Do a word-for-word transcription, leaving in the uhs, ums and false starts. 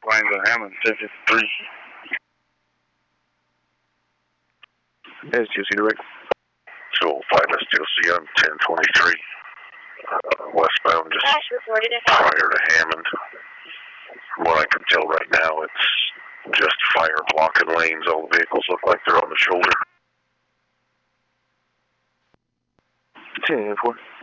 Flying to Hammond, ten fifty-three. S T C direct. So five S T C on ten twenty-three. Uh, westbound just prior to Hammond. From what I can tell right now, it's just fire blocking lanes. All the vehicles look like they're on the shoulder. ten four.